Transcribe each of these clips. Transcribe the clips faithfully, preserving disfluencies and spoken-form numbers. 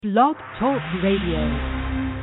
Blog Talk Radio.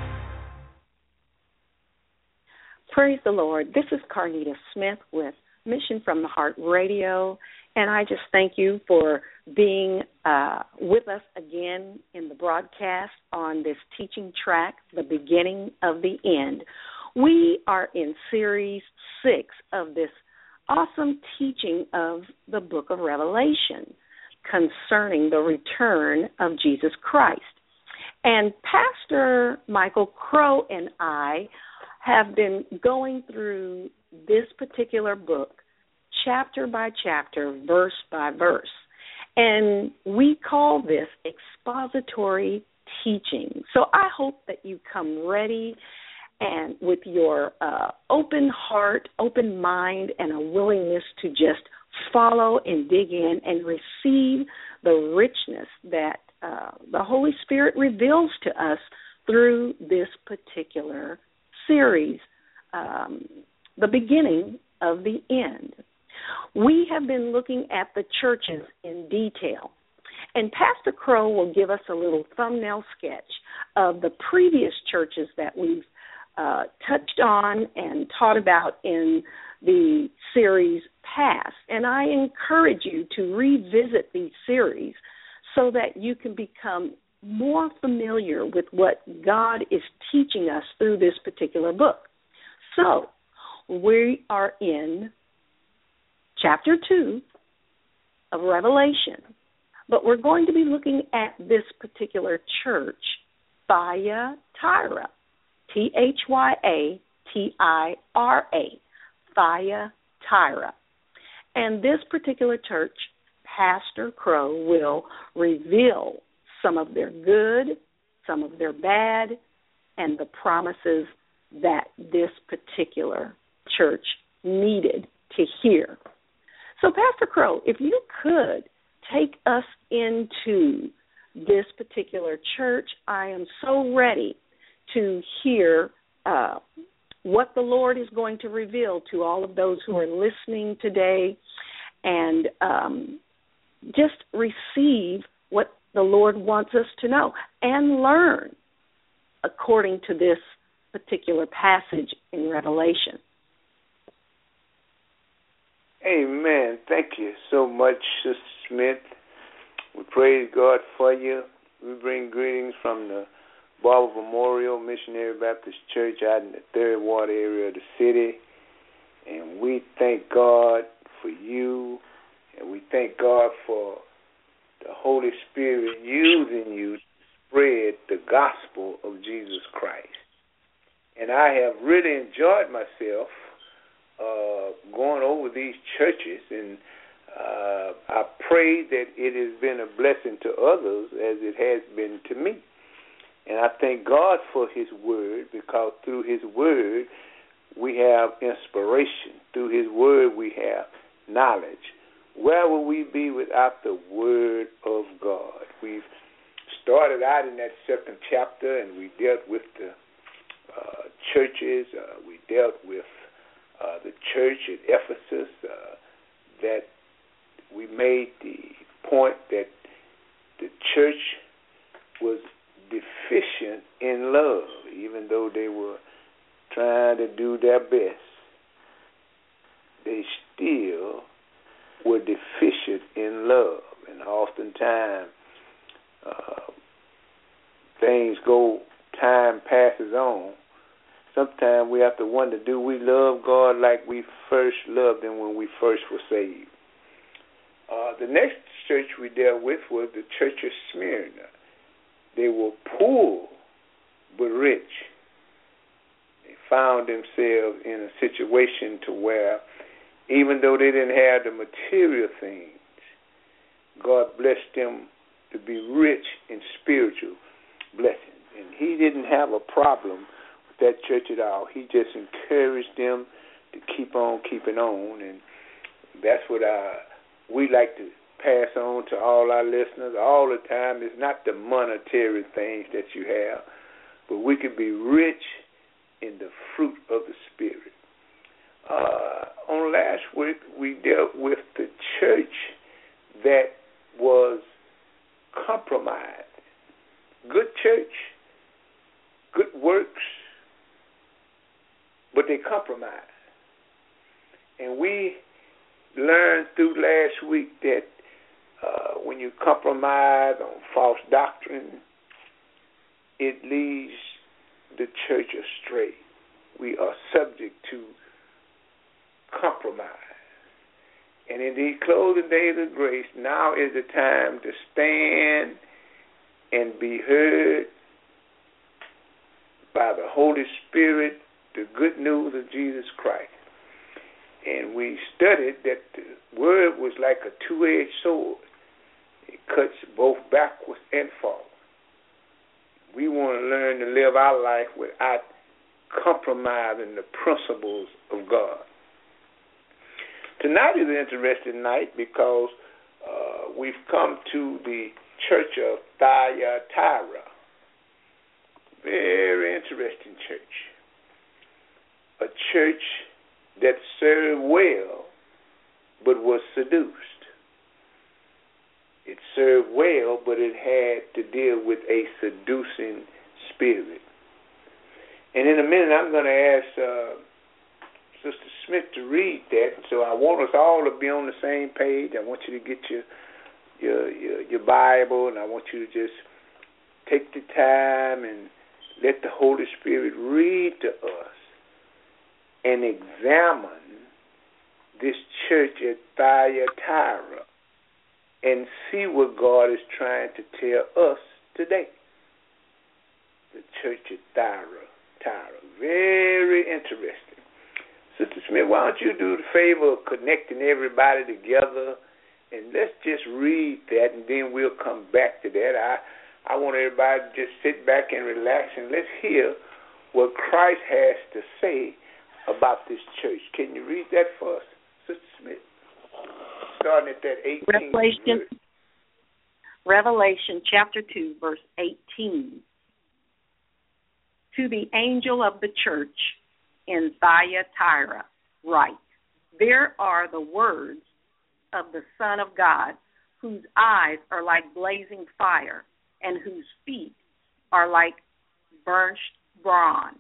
Praise the Lord. This is Carnita Smith with Mission from the Heart Radio, and I just thank you for being uh, with us again in the broadcast on this teaching track, The Beginning of the End. We are in Series six of this awesome teaching of the book of Revelation concerning the return of Jesus Christ. And Pastor Michael Crow and I have been going through this particular book, chapter by chapter, verse by verse. And we call this expository teaching. So I hope that you come ready and with your uh, open heart, open mind, and a willingness to just follow and dig in and receive the richness that uh, the Holy Spirit reveals to us through this particular series, um, the beginning of the end. We have been looking at the churches in detail, and Pastor Crow will give us a little thumbnail sketch of the previous churches that we've uh, touched on and taught about in the series past. And I encourage you to revisit these series so that you can become more familiar with what God is teaching us through this particular book. So, we are in chapter two of Revelation, but we're going to be looking at this particular church, Thyatira, T H Y A T I R A, Thyatira. And this particular church, Pastor Crow will reveal some of their good, some of their bad, and the promises that this particular church needed to hear. So, Pastor Crow, if you could take us into this particular church, I am so ready to hear uh, what the Lord is going to reveal to all of those who are listening today, and um, just receive what the Lord wants us to know and learn according to this particular passage in Revelation. Amen. Thank you so much, Sister Smith. We praise God for you. We bring greetings from the Barber Memorial Missionary Baptist Church out in the Third Ward area of the city. And we thank God for you, and we thank God for the Holy Spirit using you to spread the gospel of Jesus Christ. And I have really enjoyed myself uh, going over these churches, and uh, I pray that it has been a blessing to others as it has been to me. And I thank God for His Word, because through His Word we have inspiration. Through His Word we have knowledge. Where will we be without the Word of God? We've started out in that second chapter, and we dealt with the uh, churches. Uh, we dealt with uh, the church at Ephesus, uh, that we made the point that the church was deficient in love, even though they were trying to do their best. They still were deficient in love, and oftentimes uh, things go, time passes on. Sometimes we have to wonder, do we love God like we first loved Him when we first were saved? Uh, the next church we dealt with was the Church of Smyrna. They were poor but rich. They found themselves in a situation to where, even though they didn't have the material things, God blessed them to be rich in spiritual blessings. And He didn't have a problem with that church at all. He just encouraged them to keep on keeping on. And that's what I, we like to pass on to all our listeners all the time. It's not the monetary things that you have, but we can be rich in the fruit of the Spirit. Uh, on last week, we dealt with the church that was compromised. good church, good works, but they compromise. And we learned through last week that uh, when you compromise on false doctrine, it leads the church astray. We are subject to compromise. And in these closing days of grace, now is the time to stand and be heard by the Holy Spirit, the good news of Jesus Christ. And we studied that the word was like a two-edged sword. It cuts both backwards and forward. We want to learn to live our life without compromising the principles of God. Tonight is an interesting night because uh, we've come to the church of Thyatira. Very interesting church. A church that served well but was seduced. It served well, but it had to deal with a seducing spirit. And in a minute, I'm going to ask uh, Sister Smith to read that. So I want us all to be on the same page. I want you to get your your your, your Bible, and I want you to just take the time and let the Holy Spirit read to us and examine this church at Thyatira and see what God is trying to tell us today. The church at Thyatira. Very interesting. Sister Smith, why don't you do the favor of connecting everybody together, and let's just read that, and then we'll come back to that. I, I want everybody to just sit back and relax, and let's hear what Christ has to say about this church. Can you read that for us, Sister Smith? Starting at that eighteenth Revelation, verse. Revelation chapter two, verse eighteen. To the angel of the church in Thyatira write, there are the words of the Son of God, whose eyes are like blazing fire, and whose feet are like burnished bronze.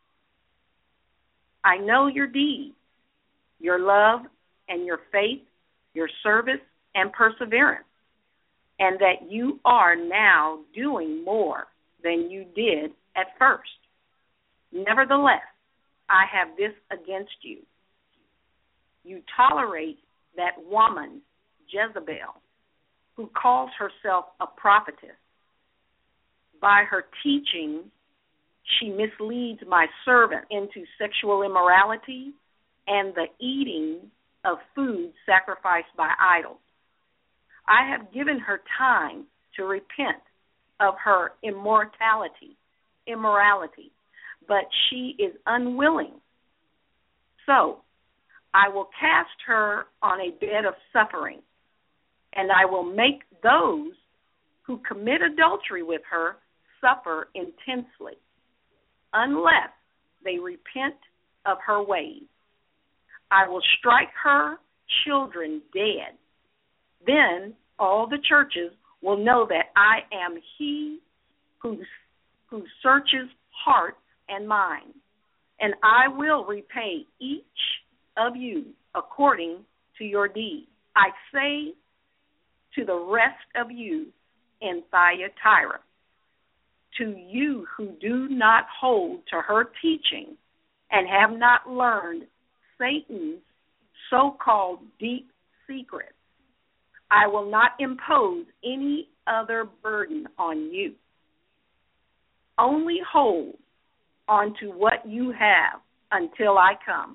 I know your deeds, your love and your faith, your service and perseverance, and that you are now doing more than you did at first. Nevertheless, I have this against you. You tolerate that woman, Jezebel, who calls herself a prophetess. By her teaching, she misleads my servant into sexual immorality and the eating of food sacrificed by idols. I have given her time to repent of her immortality, immorality, but she is unwilling. So I will cast her on a bed of suffering, and I will make those who commit adultery with her suffer intensely, unless they repent of her ways. I will strike her children dead. Then all the churches will know that I am he who, who searches hearts and minds, and I will repay each of you according to your deeds. I say to the rest of you in Thyatira, to you who do not hold to her teaching and have not learned Satan's so-called deep secrets, I will not impose any other burden on you. Only hold on to what you have until I come.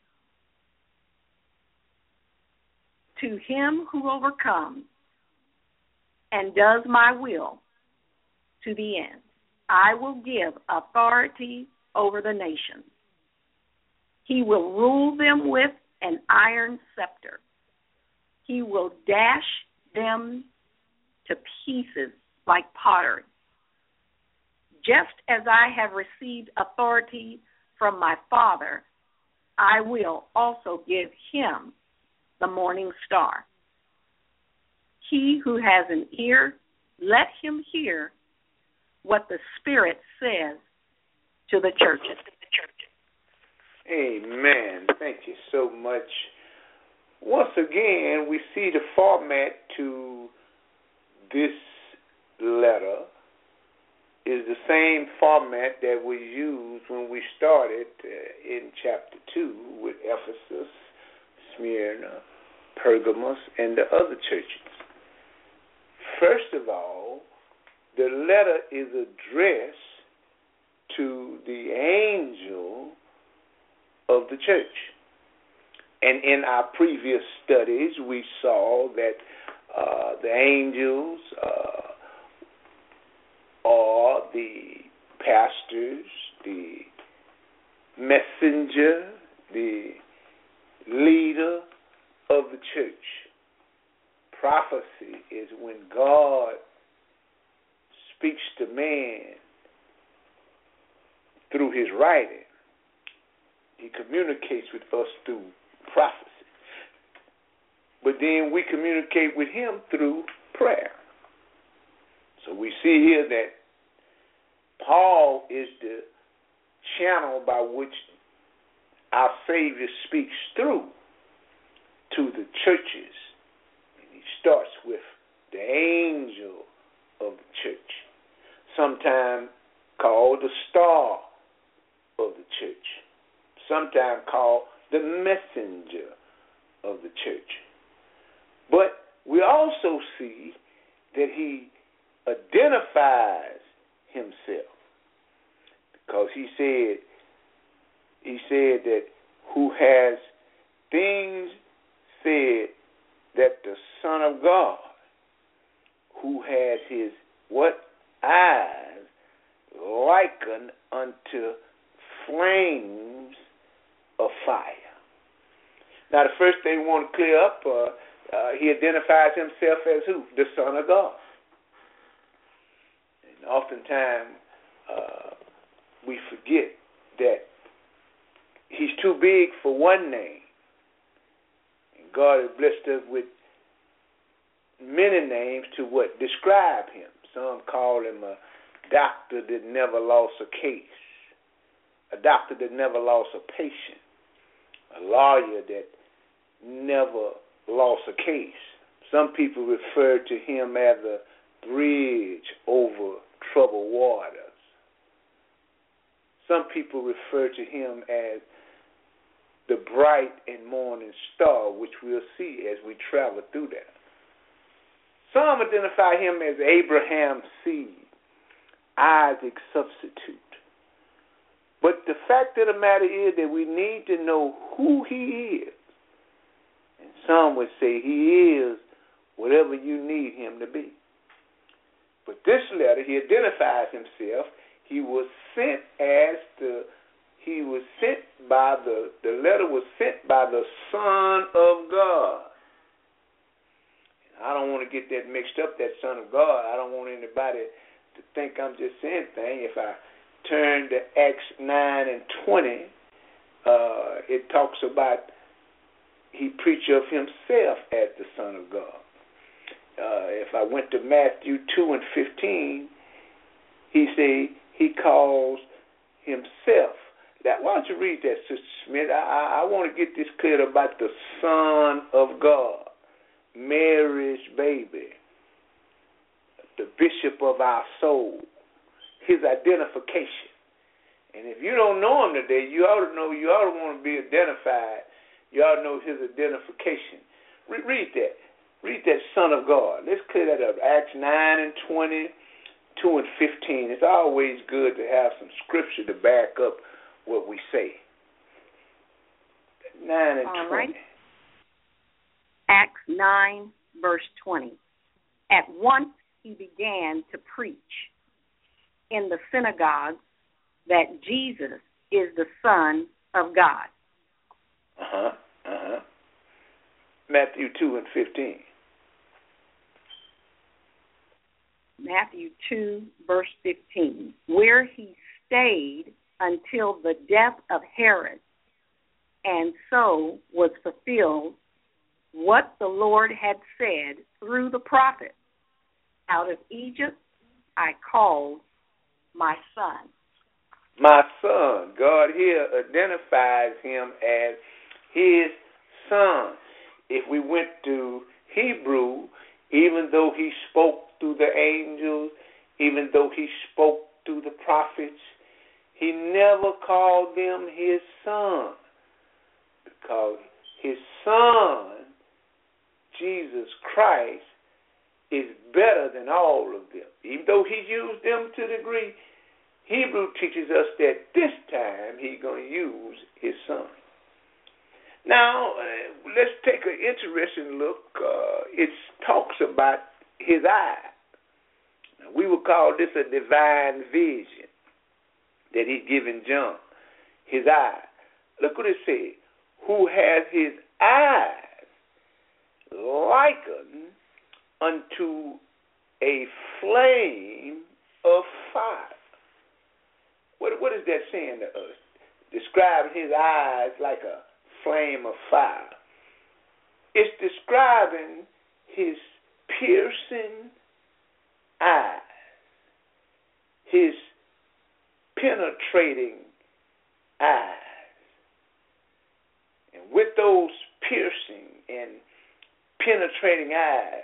To him who overcomes and does my will to the end, I will give authority over the nations. He will rule them with an iron scepter. He will dash them to pieces like pottery. Just as I have received authority from my Father, I will also give him the morning star. He who has an ear, let him hear what the Spirit says to the churches. Amen. Thank you so much. Once again, we see the format to this letter is the same format that we used when we started uh, in chapter two with Ephesus, Smyrna, Pergamos, and the other churches. First of all, the letter is addressed to the angel of the church. And in our previous studies, we saw that uh, the angels uh, are the pastors, the messenger, the leader of the church. Prophecy is when God speaks to man through his writing. He communicates with us through prophecy. But then we communicate with him through prayer. So we see here that Paul is the channel by which our Savior speaks through to the churches. And he starts with the angel of the church, sometimes called the star of the church, sometimes called the messenger of the church. But we also see that he identifies himself, because he said he said that who has things said that the Son of God, who has his what eyes likened unto flames of fire. Now, the first thing we want to clear up, uh, uh, he identifies himself as who? The Son of God. And oftentimes uh, we forget that he's too big for one name. And God has blessed us with many names to what? Describe him. Some call him a doctor that never lost a case, a doctor that never lost a patient, a lawyer that never lost a case. Some people refer to him as a bridge over troubled waters. Some people refer to him as the bright and morning star, which we'll see as we travel through that. Some identify him as Abraham's seed, Isaac's substitute. But the fact of the matter is that we need to know who he is. And some would say he is whatever you need him to be. But this letter, he identifies himself. He was sent as the, he was sent by the, the letter was sent by the Son of God. I don't want to get that mixed up, that Son of God. I don't want anybody to think I'm just saying things. If I turn to Acts nine and twenty, uh, it talks about he preached of himself as the Son of God. Uh, if I went to Matthew two and fifteen, he say he calls himself. That, why don't you read that, Sister Smith? I, I, I want to get this clear about the Son of God, Mary's baby, the bishop of our soul, his identification. And if you don't know him today, you ought to know, you ought to want to be identified. You ought to know his identification. Re- read that. Read that Son of God. Let's clear that up. Acts nine and twenty, two and fifteen. It's always good to have some scripture to back up what we say. nine and All twenty. Right. Acts nine, verse twenty. At once he began to preach in the synagogue that Jesus is the Son of God. Uh-huh, uh-huh. Matthew two and fifteen. Matthew two, verse fifteen, where he stayed until the death of Herod, and so was fulfilled what the Lord had said through the prophet, out of Egypt I called my son. My son. God here identifies him as his son. If we went to Hebrew, even though he spoke through the angels, even though he spoke through the prophets, he never called them his son, because his son, Jesus Christ, is better than all of them. Even though he used them to a degree, Hebrew teaches us that this time he's going to use his son. Now, uh, let's take an interesting look. Uh, it talks about his eye. Now, we would call this a divine vision that he's given John. His eye. Look what it says. Who has his eyes likened unto a flame of fire. What, what is that saying to us? Describing his eyes like a flame of fire. It's describing his piercing eyes, his penetrating eyes. And with those piercing and penetrating eyes,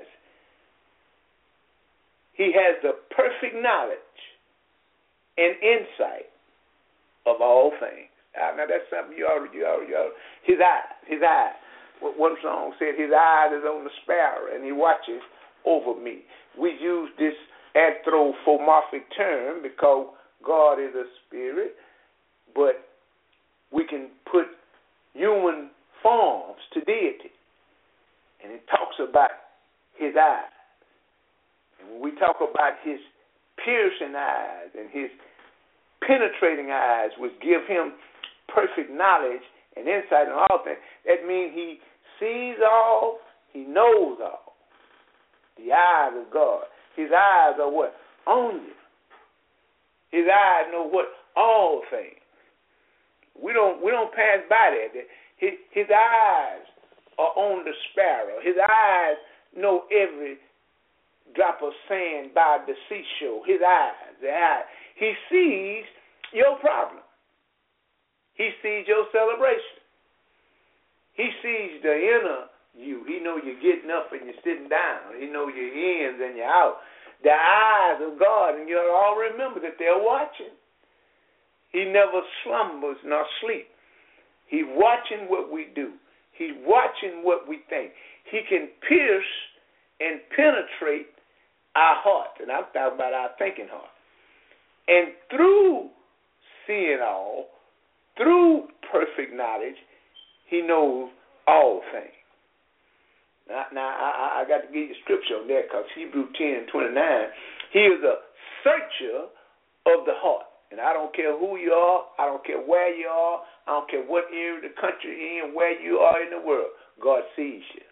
he has the perfect knowledge and insight of all things. Now that's something you already, you already, you already his eye, his eye. One song said, his eye is on the sparrow and he watches over me. We use this anthropomorphic term because God is a spirit, but we can put human forms to deity. And it talks about his eyes. And when we talk about his piercing eyes and his penetrating eyes, which give him perfect knowledge and insight in all things, that means he sees all, he knows all. The eyes of God. His eyes are what? On you. His eyes know what? All things. We don't we don't pass by that. His, his eyes are on the sparrow. His eyes know every drop of sand by the seashore. His eyes, the eyes. He sees your problem. He sees your celebration. He sees the inner you. He knows you're getting up and you're sitting down. He knows your ins and your out. The eyes of God, and you'll all remember that they're watching. He never slumbers nor sleeps. He's watching what we do. He's watching what we think. He can pierce and penetrate our heart, and I'm talking about our thinking heart. And through seeing all, through perfect knowledge, he knows all things. Now, now I, I got to give you scripture on that because Hebrews ten and twenty-nine, he is a searcher of the heart. And I don't care who you are, I don't care where you are, I don't care what area of the country you're in, where you are in the world, God sees you.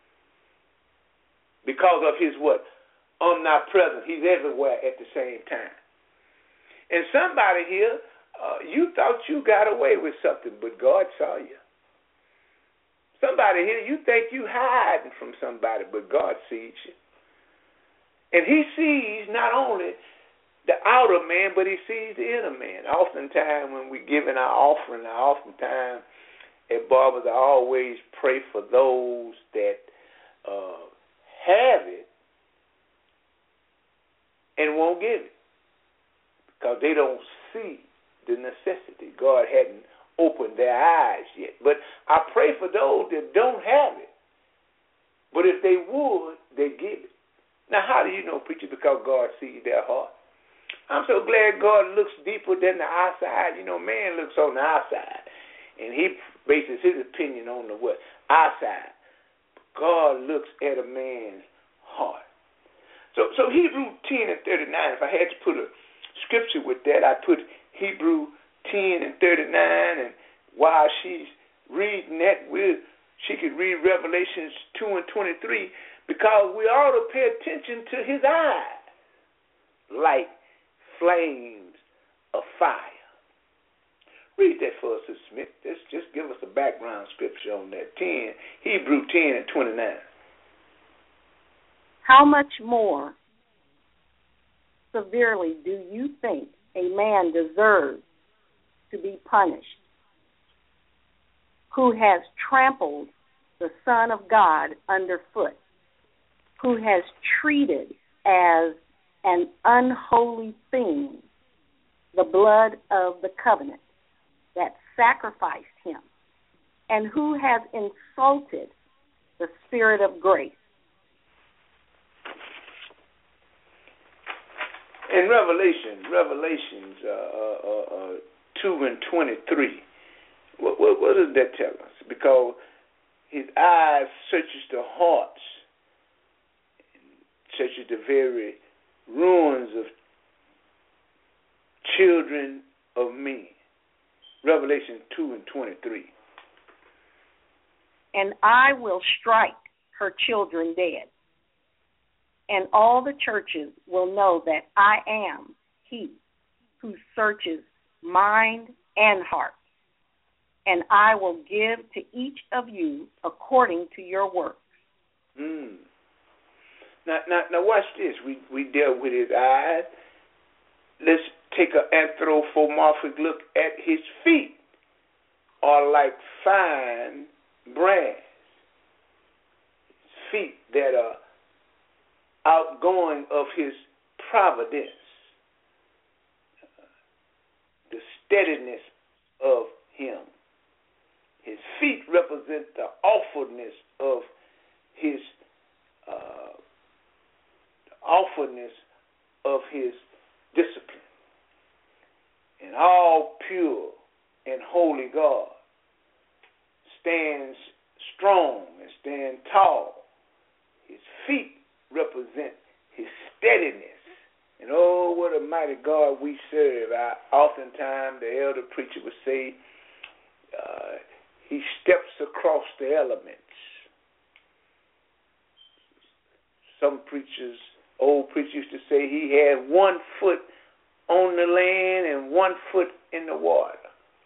Because of his what? Omnipresence. He's everywhere at the same time. And somebody here, uh, you thought you got away with something, but God saw you. Somebody here, you think you hiding from somebody, but God sees you. And he sees not only the outer man, but he sees the inner man. Oftentimes when we give in our offering, I oftentimes at Barbers, I always pray for those that uh, have it and won't give it because they don't see the necessity. God hadn't opened their eyes yet. But I pray for those that don't have it. But if they would, they give it. Now, how do you know, preacher? Because God sees their heart. I'm so glad God looks deeper than the outside. You know, man looks on the outside, and he bases his opinion on the what? Outside. God looks at a man's heart. So, so Hebrews ten and thirty-nine, if I had to put a scripture with that, I'd put Hebrews ten and thirty-nine, and while she's reading that, we'll, she could read Revelations two and twenty-three, because we ought to pay attention to his eyes, like flames of fire. Read that for us, Sister Smith. Just, just give us a background scripture on that. ten, Hebrews ten and twenty-nine. How much more severely do you think man deserves to be punished, who has trampled the Son of God underfoot, who has treated as an unholy thing the blood of the covenant that sacrificed him, and who has insulted the Spirit of grace. In Revelation, Revelations uh, uh, uh, two and twenty-three, what, what, what does that tell us? Because his eyes searches the hearts, searches the very ruins of children of men. Revelation two and twenty-three. And I will strike her children dead, and all the churches will know that I am he who searches mind and heart, and I will give to each of you according to your works. Mm. Now, now, now, watch this. We we dealt with his eyes. Let's take an anthropomorphic look at his feet, are like fine brass. His feet that are outgoing of his providence, the steadiness of him. His feet represent the awfulness of his uh, awfulness of his discipline. And all pure and holy God stands strong and stand tall. His feet represent his steadiness. And oh, what a mighty God we serve. I, oftentimes the elder preacher would say, uh, he steps across the elements. Some preachers, old preachers used to say he had one foot on the land and one foot in the water.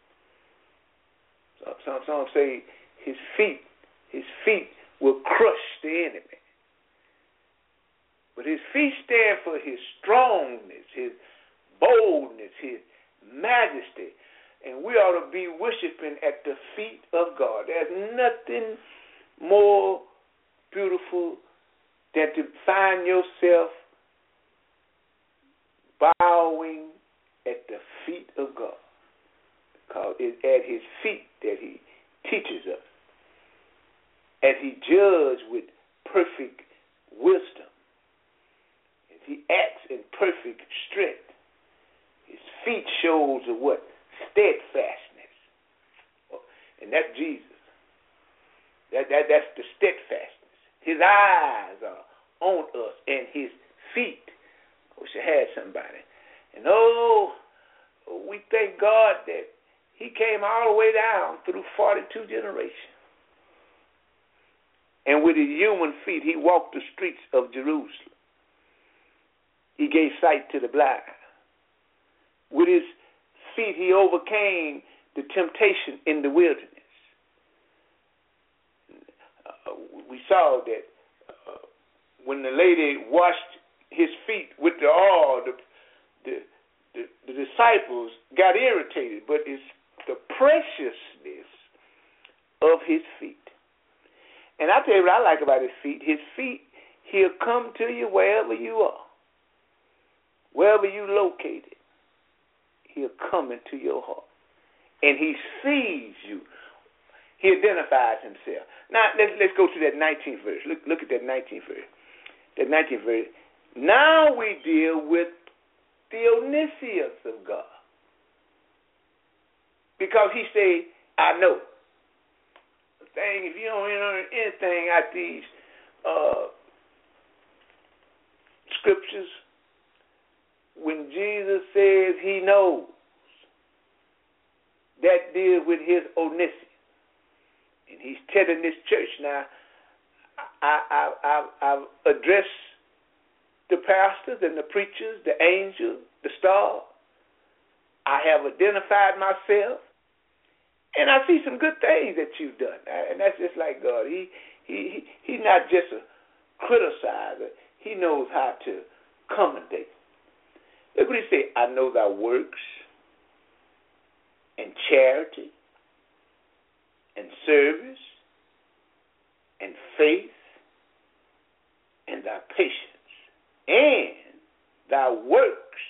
So, some, some say his feet, his feet will crush the enemy. But his feet stand for his strongness, his boldness, his majesty. And we ought to be worshiping at the feet of God. There's nothing more beautiful than to find yourself bowing at the feet of God. Because it's at his feet that he teaches us. As he judges with perfect wisdom. As he acts in perfect strength. His feet shows of what? Steadfastness. And that's Jesus. That, that That's the steadfastness. His eyes are on us and his feet. I wish I had somebody. And oh, we thank God that he came all the way down through forty-two generations. And with his human feet, he walked the streets of Jerusalem. He gave sight to the blind. With his feet, he overcame the temptation in the wilderness. Uh, we saw that uh, when the lady washed his feet with the oil, the, the, the, the disciples got irritated, but it's the preciousness of his feet. And I tell you what I like about his feet. His feet, he'll come to you wherever you are. Wherever you located, he'll come into your heart. And he sees you. He identifies himself. Now, let's, let's go to that nineteenth verse. Look, look at that nineteenth verse. That nineteenth verse. Now we deal with the omniscience of God. Because he say, I know. The thing, if you don't learn anything out these uh, scriptures, when Jesus says he knows, that deals with his omniscience. And he's telling this church now, I, I, I, I've addressed the pastors and the preachers, the angels, the stars. I have identified myself. And I see some good things that you've done. And that's just like God. He, he, he He's not just a criticizer. He knows how to commendate. Look what he said. I know thy works and charity and service and faith and thy patience and thy works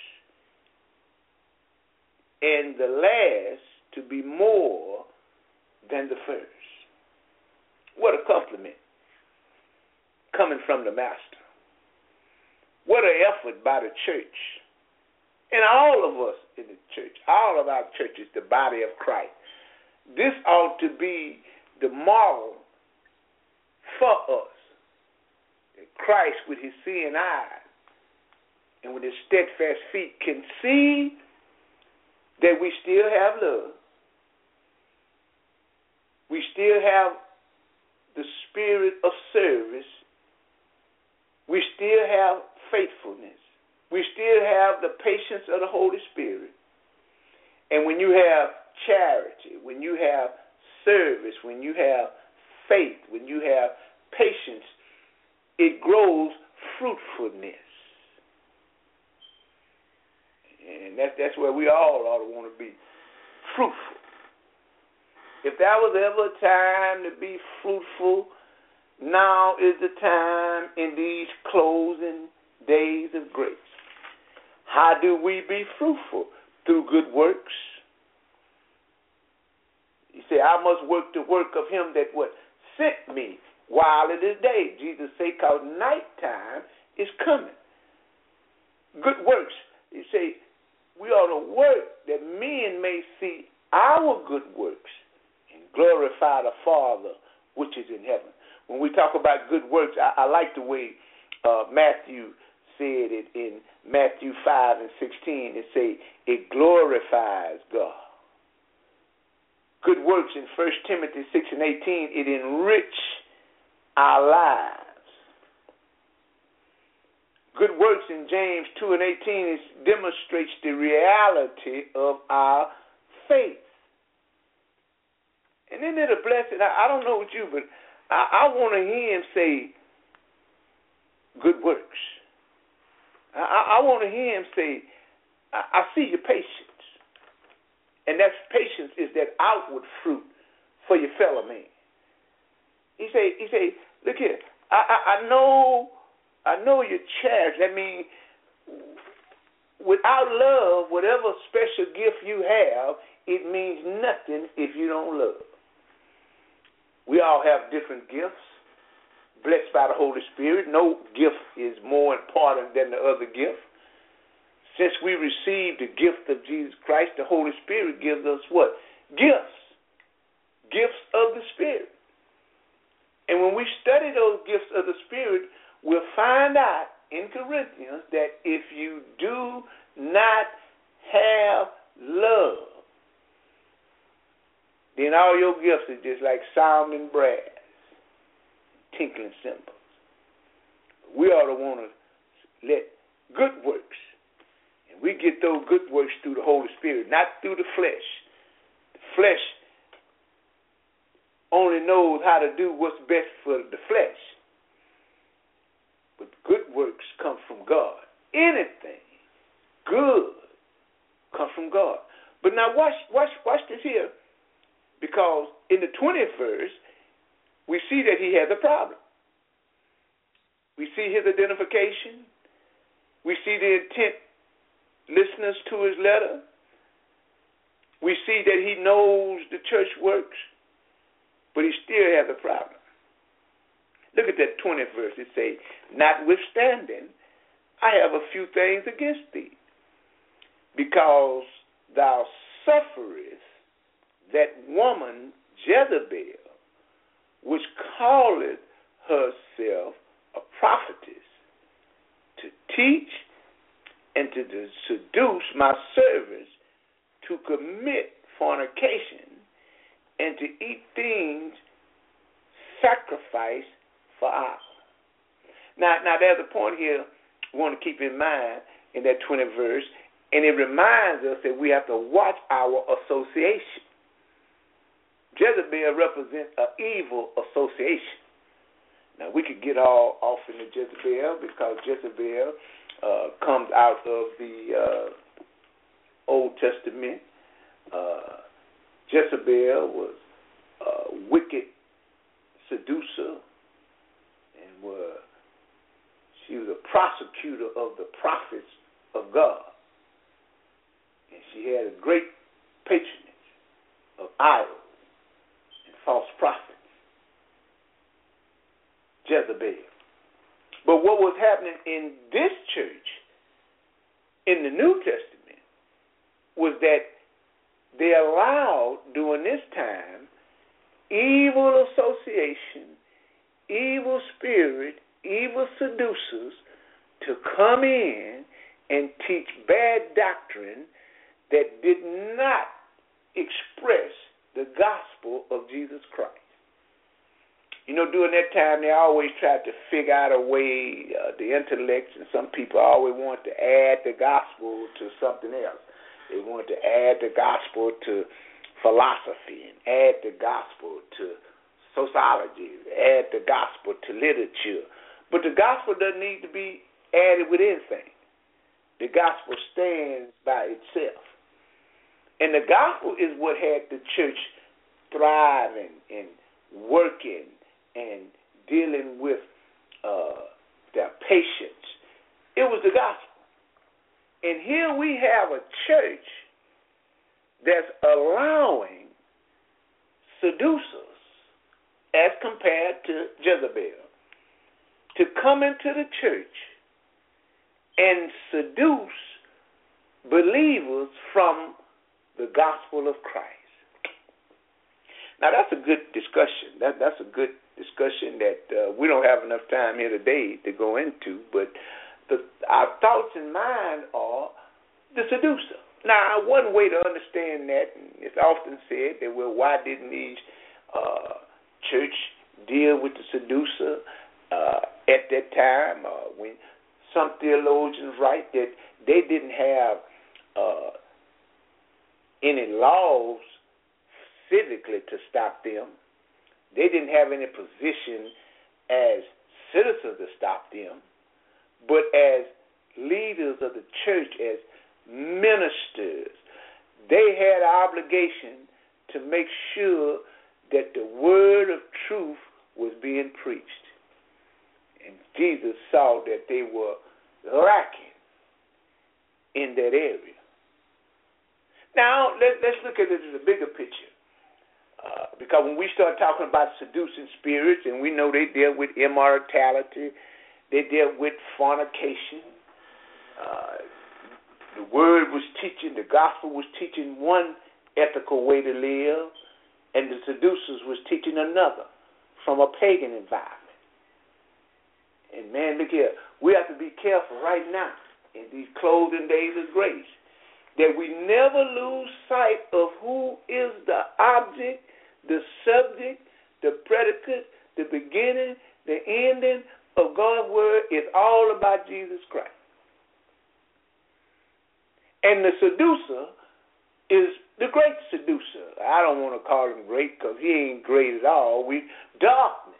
and the last to be more than the first. What a compliment coming from the Master. What an effort by the church. And all of us in the church, all of our churches, the body of Christ. This ought to be the model for us. That Christ, with his seeing eyes and with his steadfast feet, can see that we still have love. We still have the spirit of service. We still have faithfulness. We still have the patience of the Holy Spirit. And when you have charity, when you have service, when you have faith, when you have patience, it grows fruitfulness. And that's, that's where we all ought to want to be, fruitful. If there was ever a time to be fruitful, now is the time in these closing days of grace. How do we be fruitful? Through good works. He said, I must work the work of him that what sent me while it is day. Jesus said, because nighttime is coming. Good works. He said, we ought to work that men may see our good works and glorify the Father which is in heaven. When we talk about good works, I, I like the way uh, Matthew said it in Matthew five and sixteen. It say it glorifies God. Good works in First Timothy six and eighteen, it enrich our lives. Good works in James two and eighteen, it demonstrates the reality of our faith. And isn't it a blessing? I, I don't know what you, but I, I want to hear him say good works. I, I want to hear him say, I, I see your patience. And that patience is that outward fruit for your fellow man. He say, he say, look here, I, I, I know I know your charity. I mean, without love, whatever special gift you have, it means nothing if you don't love. We all have different gifts, blessed by the Holy Spirit. No gift is more important than the other gift. Since we received the gift of Jesus Christ, the Holy Spirit gives us what? Gifts. Gifts of the Spirit. And when we study those gifts of the Spirit, we'll find out in Corinthians that if you do not have love, then all your gifts are just like sounding brass, tinkling cymbals. We ought to want to let good works, and we get those good works through the Holy Spirit, not through the flesh. The flesh only knows how to do what's best for the flesh. But good works come from God. Anything good comes from God. But now watch, watch, watch this here. Because in the twentieth verse, we see that he has a problem. We see his identification. We see the intent listeners to his letter. We see that he knows the church works, but he still has a problem. Look at that twentieth verse. It says, notwithstanding, I have a few things against thee, because thou sufferest that woman Jezebel, which calleth herself a prophetess, to teach and to seduce my servants to commit fornication and to eat things sacrificed for idols. Now, now there's a point here we want to keep in mind in that twentieth verse, and it reminds us that we have to watch our association. Jezebel represents an evil association. Now, we could get all off into Jezebel because Jezebel uh, comes out of the uh, Old Testament. Uh, Jezebel was a wicked seducer, and were, she was a prosecutor of the prophets of God. And she had a great patronage of idols and false prophets. Jezebel. But what was happening in this church, in the New Testament, was that they allowed, during this time, evil association, evil spirit, evil seducers to come in and teach bad doctrine that did not express the gospel of Jesus Christ. You know, during that time, they always tried to figure out a way, uh, the intellects, and some people always want to add the gospel to something else. They wanted to add the gospel to philosophy and add the gospel to sociology, add the gospel to literature. But the gospel doesn't need to be added with anything. The gospel stands by itself. And the gospel is what had the church thriving and working and dealing with uh, their patience. It was the gospel. And here we have a church that's allowing seducers, as compared to Jezebel, to come into the church and seduce believers from the gospel of Christ. Now, that's a good discussion. That, that's a good discussion that uh, we don't have enough time here today to go into, but the, our thoughts and mind are the seducer. Now, one way to understand that, and it's often said that, well, why didn't these uh, church deal with the seducer uh, at that time? Uh, when some theologians write that they didn't have uh, any laws physically to stop them. They didn't have any position as citizens to stop them, but as leaders of the church, as ministers, they had an obligation to make sure that the word of truth was being preached. And Jesus saw that they were lacking in that area. Now, let, let's look at it as a bigger picture. Uh, because when we start talking about seducing spirits, and we know they deal with immortality, they deal with fornication. Uh, the word was teaching, the gospel was teaching one ethical way to live, and the seducers was teaching another from a pagan environment. And man, look here, we have to be careful right now in these closing days of grace that we never lose sight of who is the object, the subject, the predicate, the beginning, the ending of God's word. Is all about Jesus Christ. And the seducer is the great seducer. I don't want to call him great because he ain't great at all. We darkness.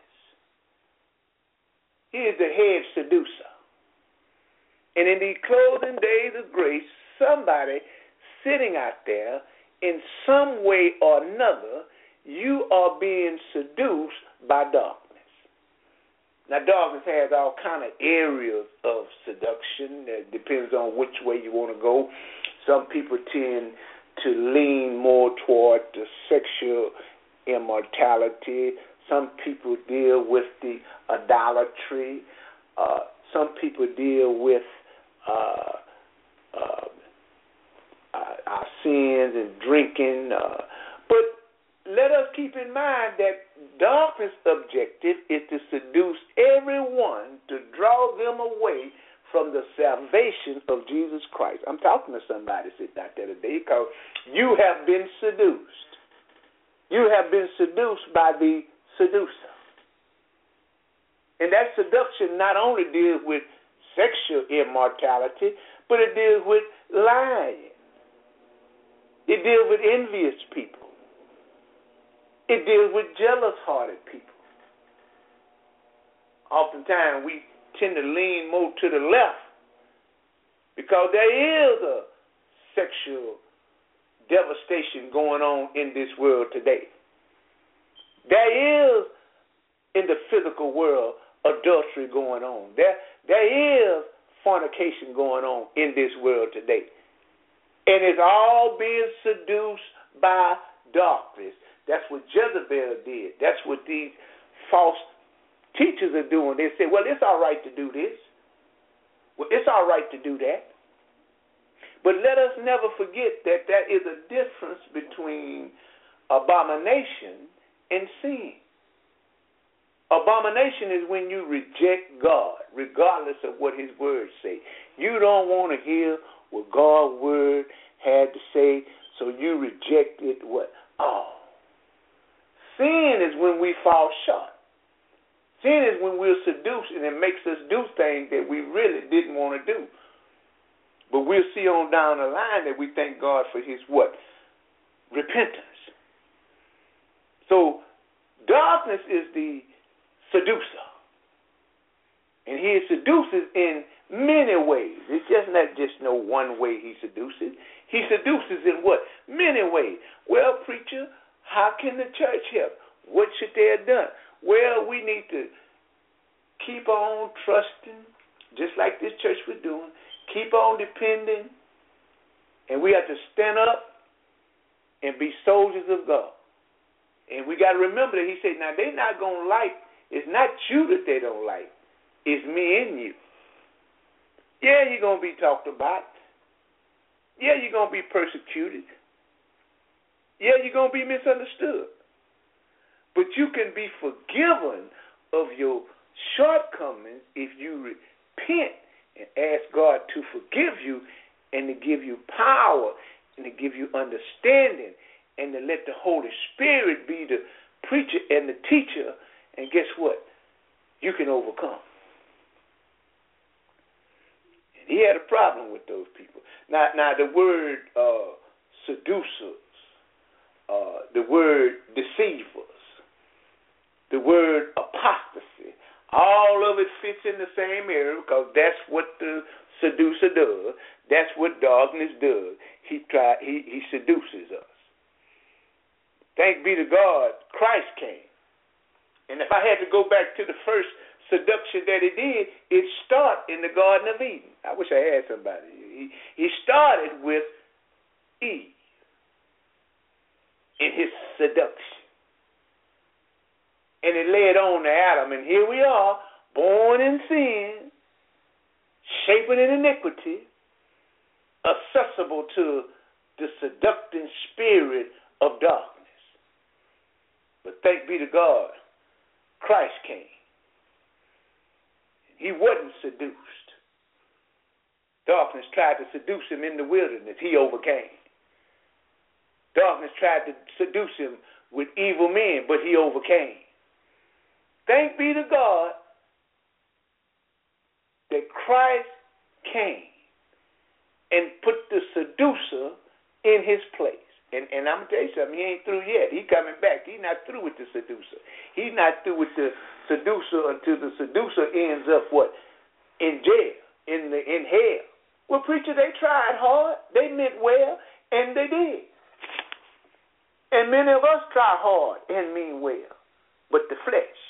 He is the head seducer. And in these closing days of grace, somebody sitting out there, in some way or another, you are being seduced by darkness. Now, darkness has all kind of areas of seduction. It depends on which way you want to go. Some people tend to lean more toward the sexual immortality. Some people deal with the idolatry. Uh, some people deal with uh, uh, uh, our sins and drinking. Uh, but let us keep in mind that darkness' objective is to seduce everyone, to draw them away from the salvation of Jesus Christ. I'm talking to somebody sitting out there today because you have been seduced. You have been seduced by the seducer. And that seduction not only deals with sexual immortality, but it deals with lying. It deals with envious people. It deals with jealous-hearted people. Oftentimes, we tend to lean more to the left because there is a sexual devastation going on in this world today. There is, in the physical world, adultery going on. There, there is fornication going on in this world today. And it's all being seduced by darkness. That's what Jezebel did. That's what these false teachers are doing. They say, well, it's all right to do this. Well, it's all right to do that. But let us never forget that there is a difference between abomination and sin. Abomination is when you reject God, regardless of what his words say. You don't want to hear what God's word had to say, so you reject it. What? Oh. Sin is when we fall short. Sin is when we're seduced and it makes us do things that we really didn't want to do. But we'll see on down the line that we thank God for his what? Repentance. So darkness is the seducer. And he seduces in many ways. It's just not just no one way he seduces. He seduces in what? Many ways. Well, preacher, how can the church help? What should they have done? Well, we need to keep on trusting, just like this church was doing. Keep on depending. And we have to stand up and be soldiers of God. And we got to remember that he said, now they're not going to like, it's not you that they don't like. It's me and you. Yeah, you're going to be talked about. Yeah, you're going to be persecuted. Yeah, you're going to be misunderstood. But you can be forgiven of your shortcomings if you repent and ask God to forgive you and to give you power and to give you understanding and to let the Holy Spirit be the preacher and the teacher. And guess what? You can overcome. And he had a problem with those people. Now, now the word uh, seducers, uh, the word deceivers, the word apostasy, all of it fits in the same area because that's what the seducer does. That's what darkness does. He try, he, he seduces us. Thanks be to God, Christ came. And if I had to go back to the first seduction that he did, it started in the Garden of Eden. I wish I had somebody. He, he started with Eve in his seduction. And it led on to Adam. And here we are, born in sin, shapen in iniquity, accessible to the seducing spirit of darkness. But thanks be to God, Christ came. He wasn't seduced. Darkness tried to seduce him in the wilderness. He overcame. Darkness tried to seduce him with evil men, but he overcame. Thanks be to God that Christ came and put the seducer in his place. And, and I'm going to tell you something, he ain't through yet. He coming back. He's not through with the seducer. He's not through with the seducer until the seducer ends up what? In jail, in the in hell. Well, preacher, they tried hard. They meant well, and they did. And many of us try hard and mean well. But the flesh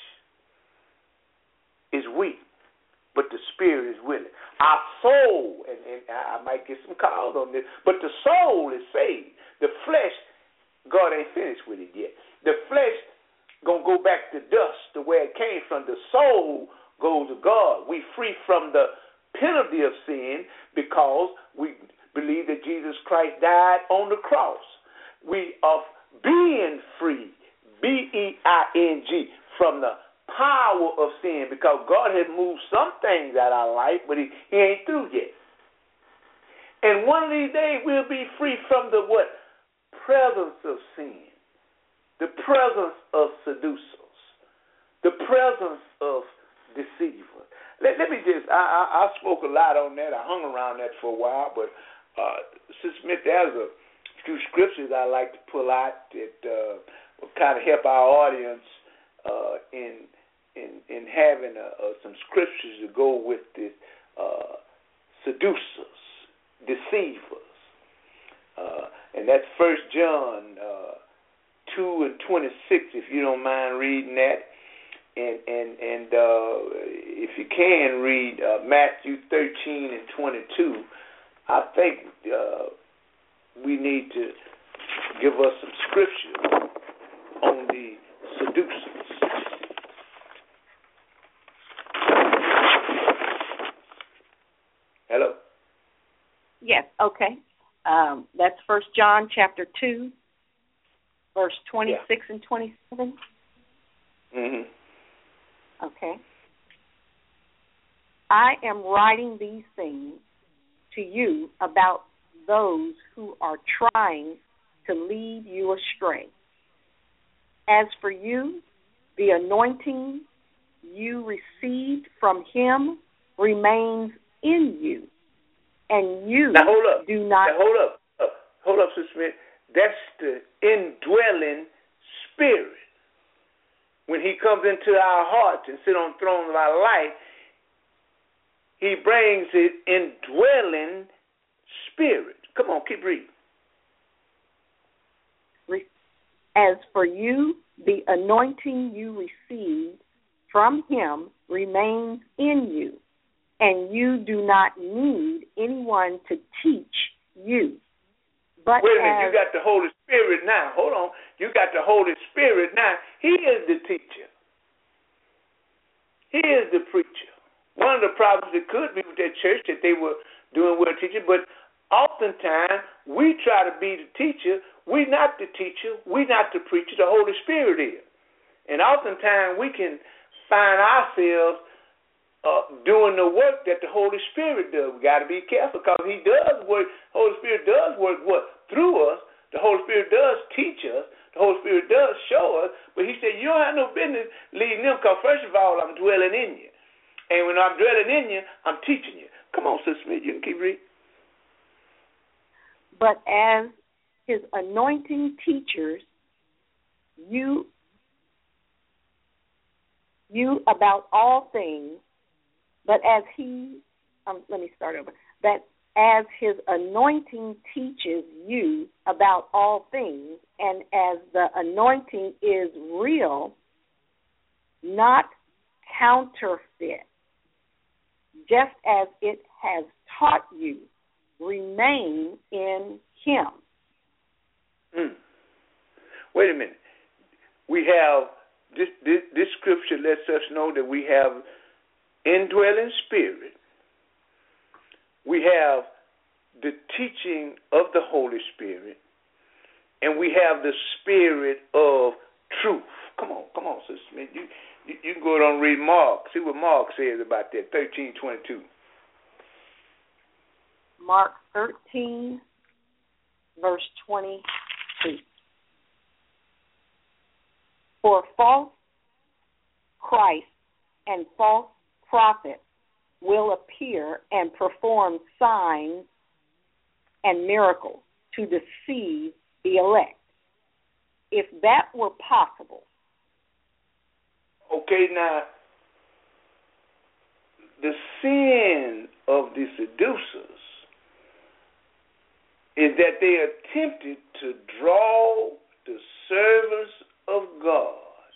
is weak, but the spirit is willing. Our soul, and, and I might get some calls on this, but the soul is saved. The flesh, God ain't finished with it yet. The flesh going to go back to dust, to where it came from. The soul goes to God. We free from the penalty of sin because we believe that Jesus Christ died on the cross. We are being free, B E I N G, from the power of sin, because God has moved some things out of our life, but he, he ain't through yet. And one of these days we'll be free from the what? Presence of sin, the presence of seducers, the presence of deceivers. Let, let me just, I, I, I spoke a lot on that. I hung around that for a while, but uh, Sister Smith, there's a few scriptures I like to pull out that uh, will kind of help our audience uh, in in in having uh, uh, some scriptures to go with the uh, seducers deceivers. Uh, and that's First John uh, two and twenty-six, if you don't mind reading that. And and and uh, if you can read uh, Matthew thirteen and twenty-two, I think uh, we need to give us some scripture on the seducers. Hello? Yes, okay. Um, that's First John chapter two, verse twenty-six yeah. and twenty-seven. Mm-hmm. Okay. I am writing these things to you about those who are trying to lead you astray. As for you, the anointing you received from him remains in you, and you now hold up. do not... Now hold up. Uh, hold up, Sister Smith. That's the indwelling spirit. When he comes into our hearts and sit on the throne of our life, he brings his indwelling spirit. Come on, keep reading. As for you, the anointing you received from him remains in you, and you do not need anyone to teach you. But Wait a minute, as, you got the Holy Spirit now. Hold on. You got the Holy Spirit now. He is the teacher. He is the preacher. One of the problems that could be with that church that they were doing well teaching, but oftentimes we try to be the teacher. We're not the teacher. We're not the preacher. The Holy Spirit is. And oftentimes we can find ourselves Uh, doing the work that the Holy Spirit does. We got to be careful because he does work. The Holy Spirit does work what? Through us. The Holy Spirit does teach us. The Holy Spirit does show us. But he said, you don't have no business leading them because, first of all, I'm dwelling in you. And when I'm dwelling in you, I'm teaching you. Come on, Sister Smith, you can keep reading. But as his anointing teachers, you, you about all things, But as he, um, let me start over, that as his anointing teaches you about all things, and as the anointing is real, not counterfeit, just as it has taught you, remain in him. Mm. Wait a minute. We have, this, this, this scripture lets us know that we have indwelling spirit. We have the teaching of the Holy Spirit, and we have the spirit of truth. Come on, come on, Sister Smith. You, you, you can go on and read Mark. See what Mark says about that, thirteen twenty-two. Mark thirteen, verse twenty-two. For false Christ and false prophets will appear and perform signs and miracles to deceive the elect. If that were possible. Okay, now, the sin of the seducers is that they attempted to draw the servants of God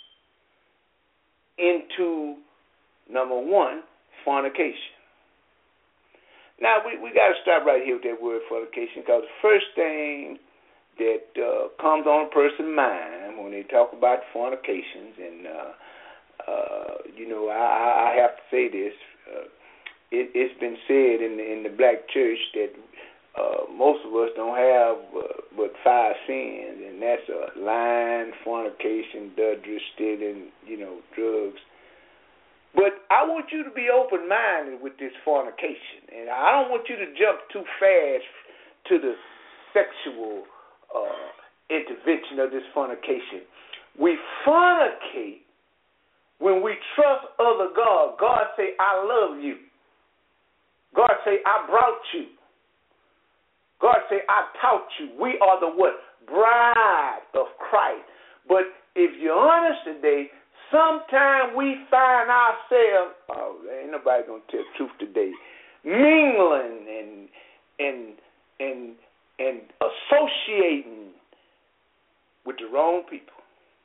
into, number one, fornication. Now, we, we got to stop right here with that word fornication, because the first thing that uh, comes on a person's mind when they talk about fornications, and, uh, uh, you know, I, I have to say this, uh, it, it's been said in the, in the black church that uh, most of us don't have uh, but five sins, and that's uh, lying, fornication, adultery, stealing, you know, drugs. But I want you to be open-minded with this fornication, and I don't want you to jump too fast to the sexual uh, intervention of this fornication. We fornicate when we trust other God. God say, I love you. God say, I brought you. God say, I taught you. We are the what? Bride of Christ. But if you're honest today, sometimes we find ourselves, oh, ain't nobody going to tell the truth today, mingling and and and and associating with the wrong people,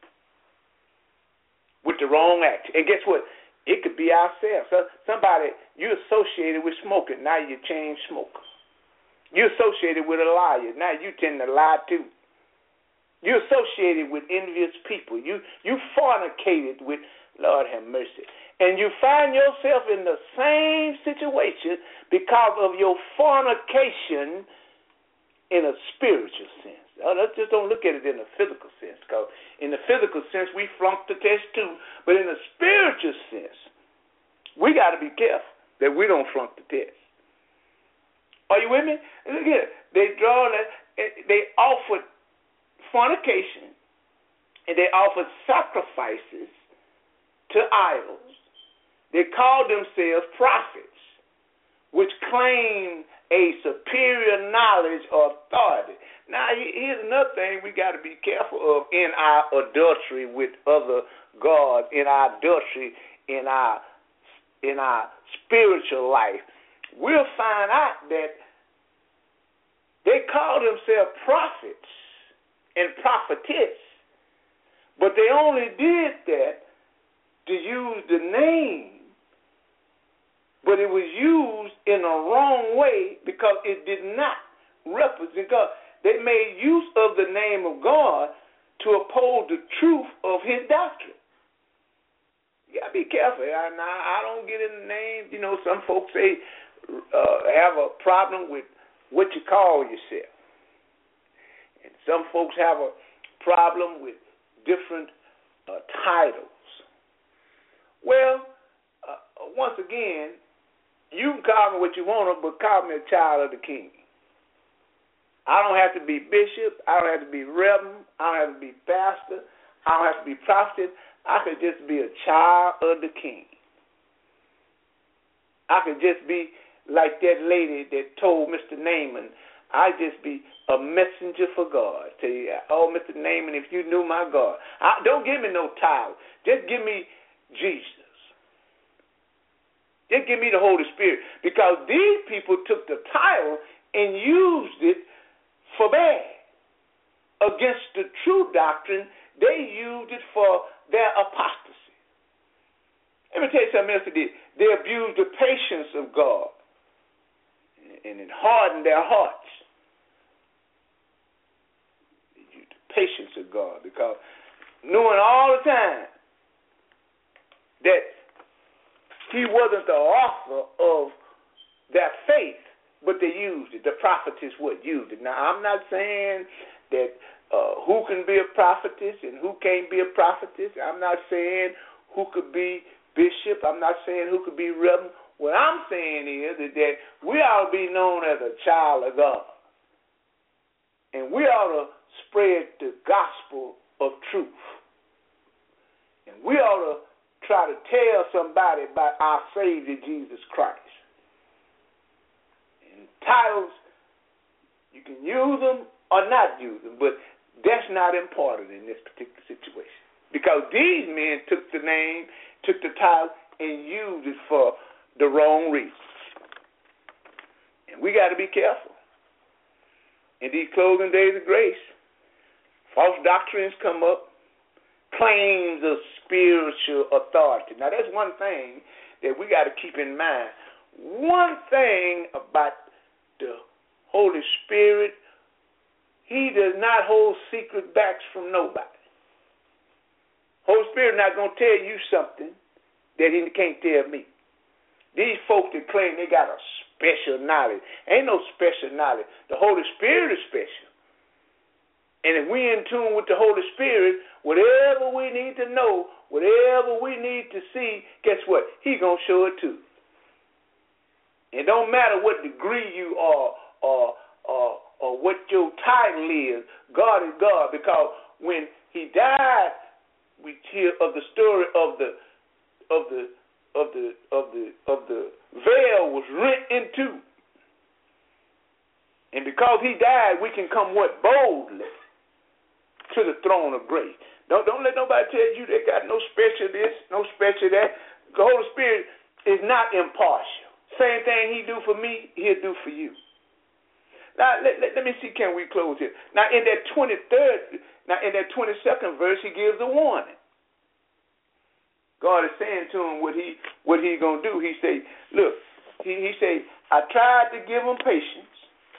with the wrong action. And guess what? It could be ourselves. So somebody, you associated with smoking, now you chain smoker. You associated with a liar, now you tend to lie too. You associated with envious people. You you fornicated with, Lord have mercy. And you find yourself in the same situation because of your fornication in a spiritual sense. Oh, let's just don't look at it in a physical sense, because in the physical sense, we flunked the test too. But in a spiritual sense, we got to be careful that we don't flunk the test. Are you with me? Look at it. They draw that, they offered fornication, and they offered sacrifices to idols. They called themselves prophets, which claimed a superior knowledge or authority. Now, here's another thing we got to be careful of in our adultery with other gods, in our adultery, in our in our spiritual life. We'll find out that they call themselves prophets and prophetess, but they only did that to use the name, but it was used in a wrong way because it did not represent God. They made use of the name of God to oppose the truth of his doctrine. You got to be careful. I, I don't get in the name. You know, some folks say uh, have a problem with what you call yourself. And some folks have a problem with different uh, titles. Well, uh, once again, you can call me what you want to, but call me a child of the King. I don't have to be bishop. I don't have to be reverend. I don't have to be pastor. I don't have to be prophet. I could just be a child of the King. I could just be like that lady that told Mister Naaman, I just be a messenger for God. Tell you, oh, Mister Naaman, if you knew my God. I, don't give me no title. Just give me Jesus. Just give me the Holy Spirit. Because these people took the title and used it for bad. Against the true doctrine, they used it for their apostasy. Let me tell you something else they did. They abused the patience of God, and it hardened their hearts. They used the patience of God, because knowing all the time that he wasn't the author of their faith, but they used it. The prophetess would use it. Now, I'm not saying that uh, who can be a prophetess and who can't be a prophetess. I'm not saying who could be bishop. I'm not saying who could be reverend. What I'm saying is, is that we ought to be known as a child of God. And we ought to spread the gospel of truth. And we ought to try to tell somebody about our Savior, Jesus Christ. Titles, you can use them or not use them, but that's not important in this particular situation. Because these men took the name, took the title, and used it for the wrong reasons. And we got to be careful. In these closing days of grace, false doctrines come up, claims of spiritual authority. Now, that's one thing that we got to keep in mind. One thing about the Holy Spirit, he does not hold secret backs from nobody. Holy Spirit not going to tell you something that he can't tell me. These folks that claim they got a special knowledge, ain't no special knowledge. The Holy Spirit is special. And if we in tune with the Holy Spirit, whatever we need to know, whatever we need to see, guess what? He going to show it too. It don't matter what degree you are or, or, or what your title is. God is God, because when he died, we hear of the story of the of the of the of the of the veil was rent in two. And because he died, we can come what? Boldly to the throne of grace. Don't don't let nobody tell you they got no special this, no special that. The Holy Spirit is not impartial. Same thing he do for me, he'll do for you. Now, let, let, let me see, can we close here? Now, in that twenty-third, now, in that twenty-second verse, he gives a warning. God is saying to him what he what he going to do. He say, look, he, he say, I tried to give them patience,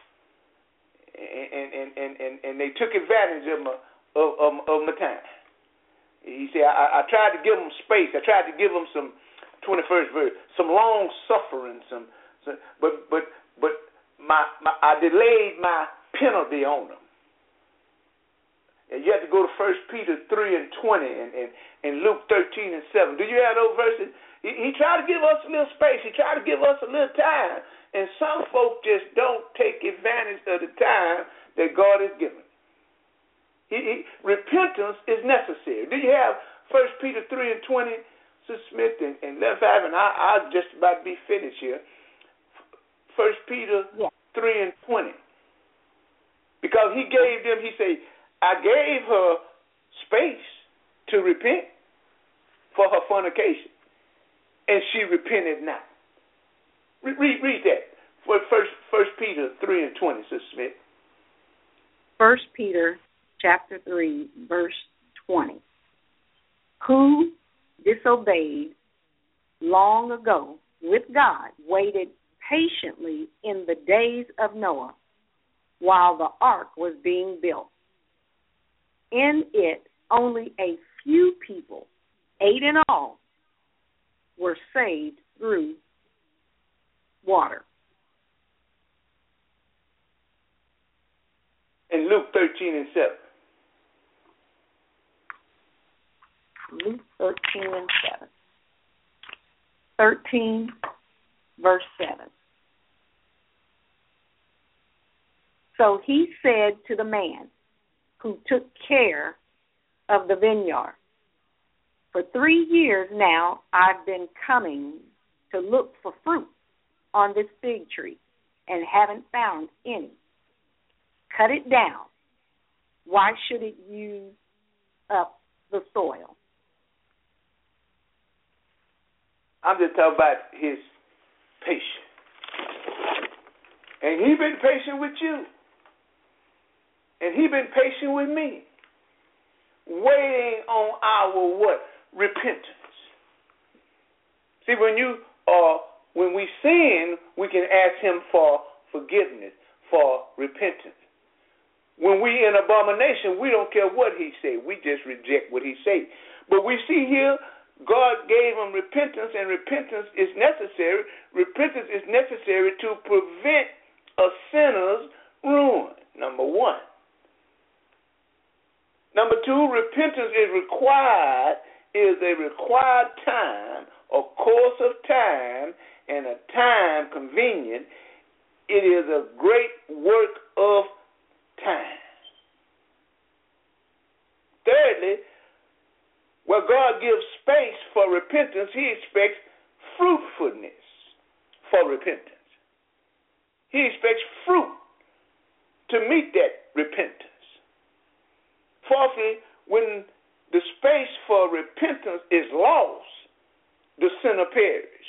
and and, and, and, and they took advantage of my, of, of, of my time. He said, I, I tried to give them space. I tried to give them some, twenty-first verse, some long suffering, some, some but but but my, my I delayed my penalty on them. And you have to go to First Peter three and twenty and, and, and Luke thirteen and seven. Do you have those verses? He, he tried to give us a little space. He tried to give us a little time. And some folk just don't take advantage of the time that God has given. He, he, repentance is necessary. Do you have First Peter three and twenty, Sister Smith, and, and eleven five, and I, I'll just about be finished here. First Peter yeah. three and twenty. Because he gave them, he said, I gave her space to repent for her fornication, and she repented not. Read, read, read that. For First, First Peter three and twenty, Sister Smith. First Peter chapter three, verse twenty. Who disobeyed long ago with God waited patiently in the days of Noah while the ark was being built. In it, only a few people, eight in all, were saved through water. In Luke thirteen and seven. Luke thirteen and seven. thirteen, verse seven. So he said to the man who took care of the vineyard, for three years now I've been coming to look for fruit on this fig tree and haven't found any. Cut it down. Why should it use up the soil? I'm just talking about his patience. And he been patient with you. And he been patient with me. Waiting on our what? Repentance. See, when you are, when we sin, we can ask him for forgiveness, for repentance. When we in abomination, we don't care what he say. We just reject what he say. But we see here, God gave him repentance, and repentance is necessary. Repentance is necessary to prevent a sinner's ruin, number one. Number two, repentance is required, is a required time, a course of time, and a time convenient. It is a great work of time. Thirdly, where God gives space for repentance, he expects fruitfulness for repentance. He expects fruit to meet that repentance. Fourthly, when the space for repentance is lost, the sinner perish.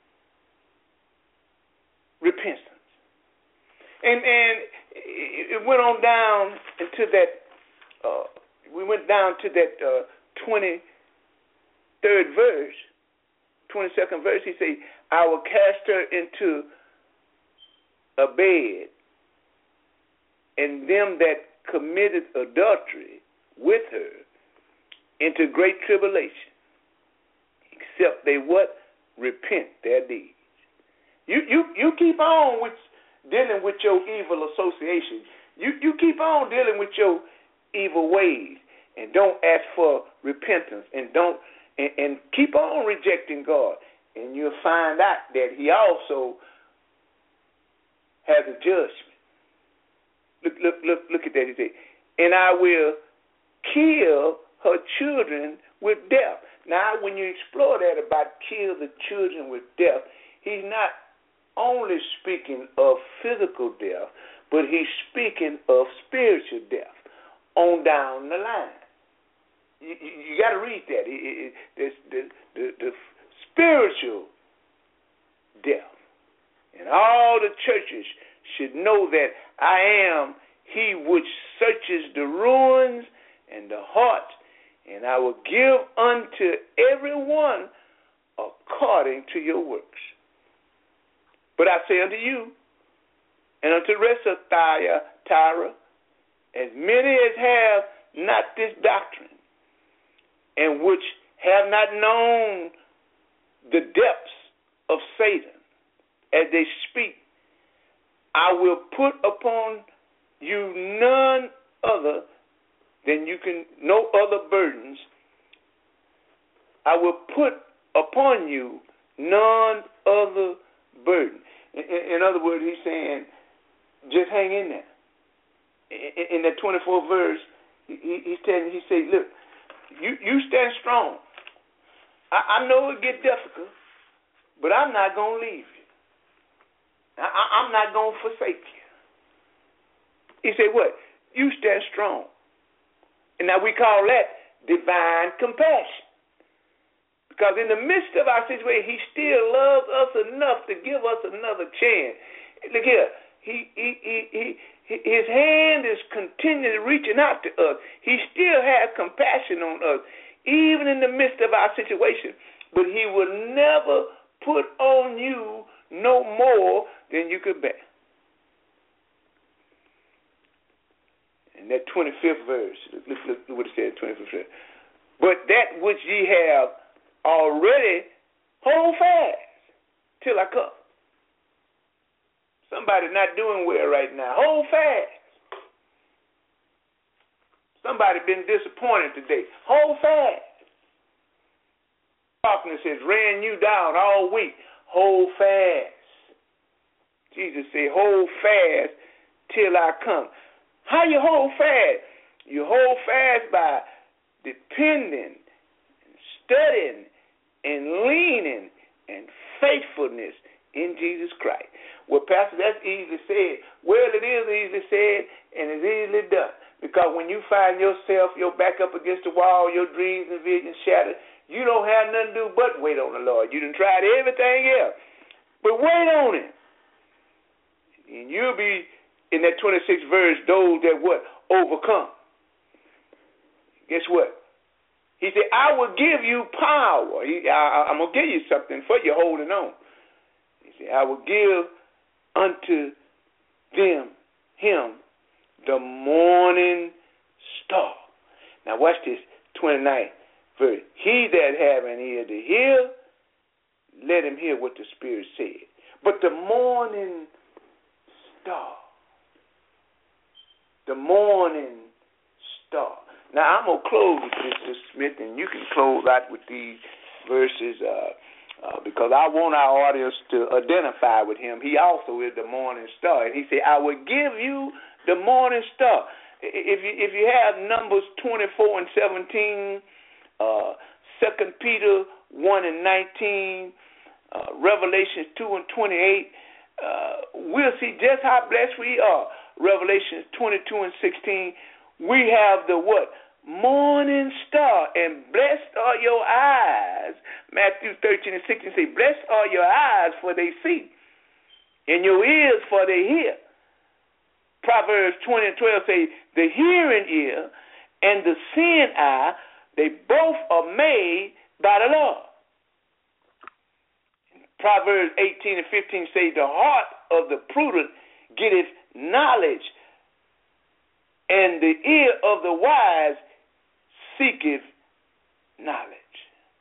Repentance. And and it went on down into that, uh, we went down to that uh, twenty-third verse, twenty-second verse. He said, I will cast her into a bed, and them that committed adultery with her into great tribulation, except they what? Repent their deeds. You you you keep on with dealing with your evil associations. You you keep on dealing with your evil ways, and don't ask for repentance, and don't and, and keep on rejecting God, and you'll find out that he also has a judgment. Look look look look at that. He said, and I will kill her children with death. Now, when you explore that about kill the children with death, he's not only speaking of physical death, but he's speaking of spiritual death on down the line. You, you, you got to read that. It, it, it, the, the, the spiritual death. And all the churches should know that I am he which searches the ruins and the heart, and I will give unto everyone according to your works. But I say unto you, and unto the rest of Tyre, as many as have not this doctrine, and which have not known the depths of Satan, as they speak, I will put upon you none other than you can, no other burdens. I will put upon you none other burden. In, in other words, he's saying, just hang in there. In, in that twenty-fourth verse, he, he's telling, he said, look, you, you stand strong. I, I know it get difficult, but I'm not going to leave you. I, I'm not going to forsake you. He said, what? You stand strong. And now we call that divine compassion. Because in the midst of our situation, he still loves us enough to give us another chance. Look here. He, he, he, he, his hand is continually reaching out to us. He still has compassion on us, even in the midst of our situation. But he will never put on you no more than you could bear. In that twenty-fifth verse, look, look, look what it said, twenty-fifth verse. But that which ye have already, hold fast till I come. Somebody not doing well right now. Hold fast. Somebody been disappointed today. Hold fast. Darkness has ran you down all week. Hold fast. Jesus said, hold fast till I come. How you hold fast? You hold fast by depending, studying, and leaning, and faithfulness in Jesus Christ. Well, Pastor, that's easily said. Well, it is easily said, and it's easily done. Because when you find yourself, your back up against the wall, your dreams and visions shattered, you don't have nothing to do but wait on the Lord. You done tried everything else, but wait on Him. And you'll be, in that twenty-sixth verse, those that what? Overcome. Guess what? He said, I will give you power. He, I, I'm going to give you something for you holding on. He said, I will give unto them, him, the morning star. Now watch this, twenty-ninth verse. He that have an ear to hear, let him hear what the Spirit said. But the morning star, the morning star. Now I'm going to close with this, Mister Smith, and you can close out with these verses uh, uh, because I want our audience to identify with him. He also is the morning star. And he said, I will give you the morning star. If you, if you have Numbers twenty-four and seventeen, uh, Second Peter one and nineteen, uh, Revelations two and twenty-eight, uh, we'll see just how blessed we are. Revelations twenty-two and sixteen, we have the what? Morning star, and blessed are your eyes. Matthew thirteen and sixteen say, blessed are your eyes, for they see, and your ears, for they hear. Proverbs twenty and twelve say, the hearing ear and the seeing eye, they both are made by the Lord. Proverbs eighteen and fifteen say, the heart of the prudent getteth knowledge, and the ear of the wise seeketh knowledge.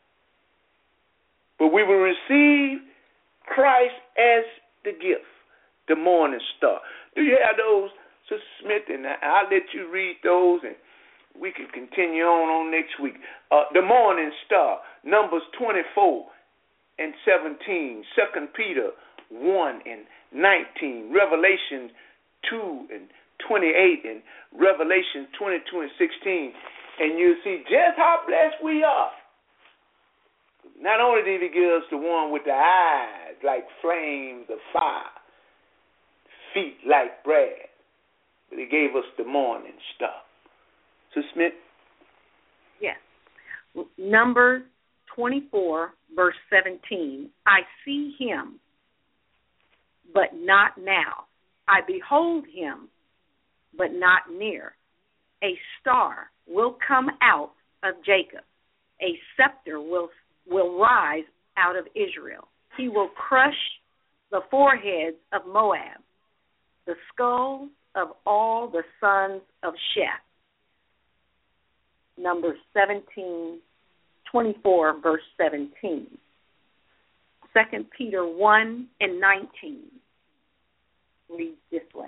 But we will receive Christ as the gift, the morning star. Do you have those, Sister Smith? And I'll let you read those, and we can continue on on next week. Uh, the morning star, Numbers twenty-four and seventeen, Second Peter one and nineteen, Revelation two and twenty-eight, and Revelation twenty-two and sixteen. And you'll see just how blessed we are. Not only did he give us the one with the eyes like flames of fire, feet like brass, but he gave us the morning star. So, Smith? Yes. Numbers twenty-four, verse seventeen. I see him, but not now. I behold him, but not near. A star will come out of Jacob. A scepter will, will rise out of Israel. He will crush the foreheads of Moab, the skulls of all the sons of Sheth. Numbers seventeen, twenty-four, verse seventeen. Second Peter one and nineteen reads this way.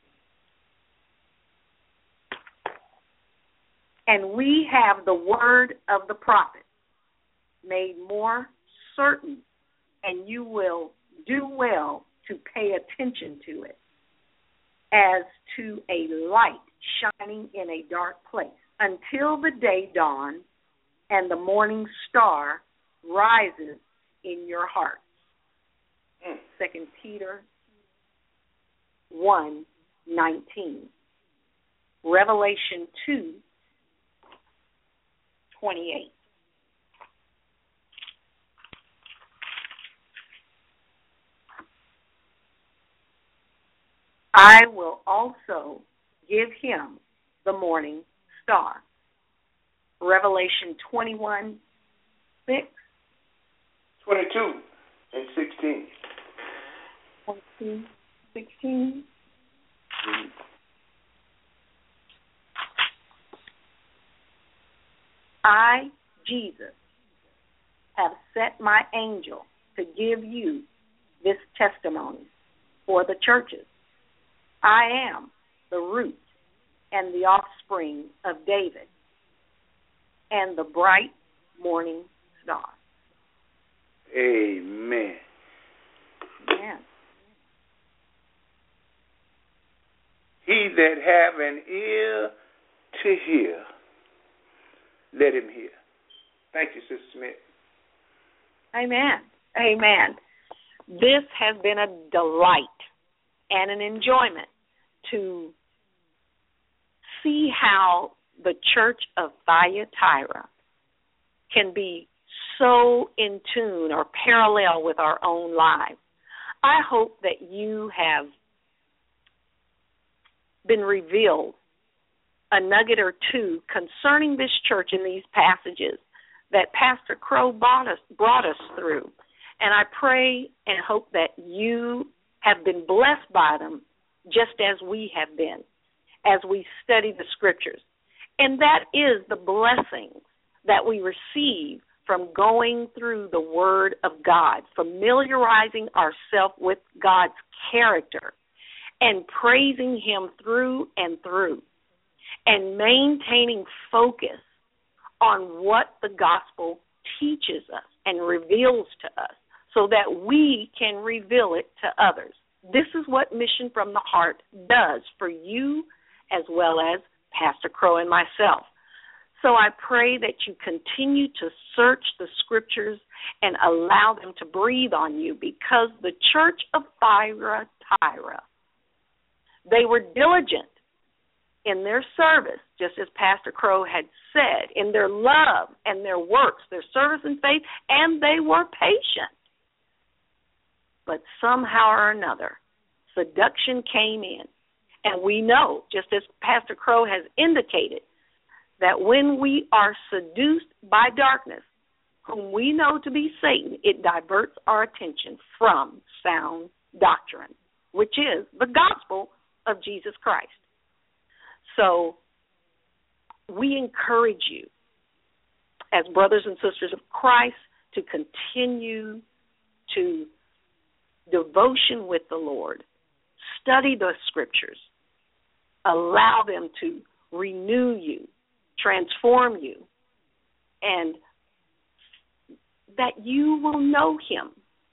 And we have the word of the prophet made more certain, and you will do well to pay attention to it, as to a light shining in a dark place, until the day dawn and the morning star rises in your hearts. Second Peter one nineteen. Revelation two twenty-eight. I will also give him the morning star. Revelation twenty-one six. twenty-two and sixteen. twenty-two, sixteen. Mm-hmm. I, Jesus, have set my angel to give you this testimony for the churches. I am the root and the offspring of David and the bright morning star. Amen. Amen. He that have an ear to hear, let him hear. Thank you, Sister Smith. Amen. Amen. This has been a delight and an enjoyment to see how the Church of Thyatira can be so in tune or parallel with our own lives. I hope that you have been revealed a nugget or two concerning this church in these passages that Pastor Crow brought us, brought us through. And I pray and hope that you have been blessed by them just as we have been as we study the Scriptures. And that is the blessings that we receive from going through the Word of God, familiarizing ourselves with God's character and praising Him through and through, and maintaining focus on what the gospel teaches us and reveals to us so that we can reveal it to others. This is what Mission from the Heart does for you as well as Pastor Crow and myself. So I pray that you continue to search the Scriptures and allow them to breathe on you, because the Church of Thyatira, they were diligent in their service, just as Pastor Crow had said, in their love and their works, their service and faith, and they were patient. But somehow or another, seduction came in. And we know, just as Pastor Crow has indicated, that when we are seduced by darkness, whom we know to be Satan, it diverts our attention from sound doctrine, which is the gospel of Jesus Christ. So we encourage you as brothers and sisters of Christ to continue to devotion with the Lord, study the Scriptures, allow them to renew you, transform you, and that you will know Him.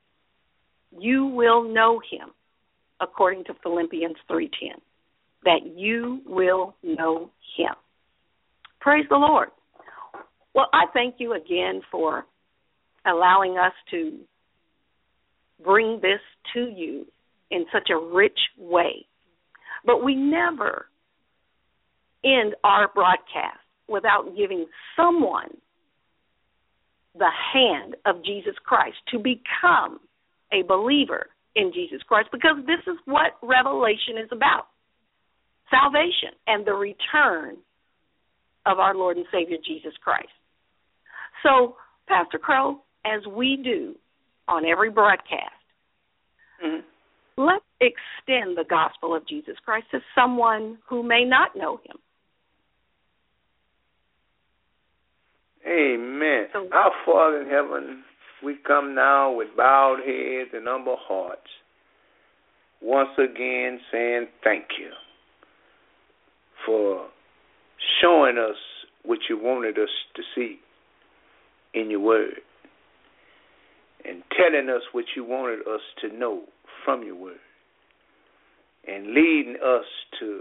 You will know Him, according to Philippians three ten, that you will know Him. Praise the Lord. Well, I thank you again for allowing us to bring this to you in such a rich way. But we never end our broadcast without giving someone the hand of Jesus Christ to become a believer in Jesus Christ, because this is what Revelation is about, salvation and the return of our Lord and Savior Jesus Christ. So, Pastor Crow, as we do on every broadcast, mm-hmm. let's extend the gospel of Jesus Christ to someone who may not know him. Amen. So, our Father in heaven, we come now with bowed heads and humble hearts, once again saying thank you for showing us what you wanted us to see in your word and telling us what you wanted us to know from your word and leading us to